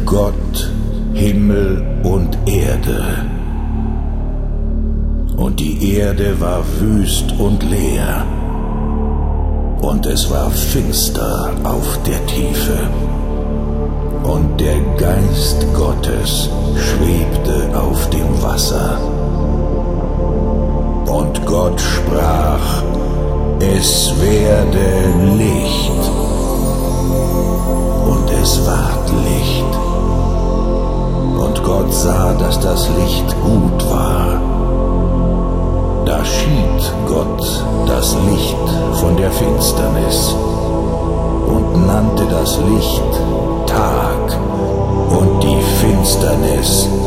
Gott Himmel und Erde. Und die Erde war wüst und leer, und es war finster auf der Tiefe. Und der Geist Gottes schwebte auf dem Wasser. Und Gott sprach, es werde Licht. Und es ward Licht. Und Gott sah, dass das Licht gut war. Da schied Gott das Licht von der Finsternis und nannte das Licht Tag und die Finsternis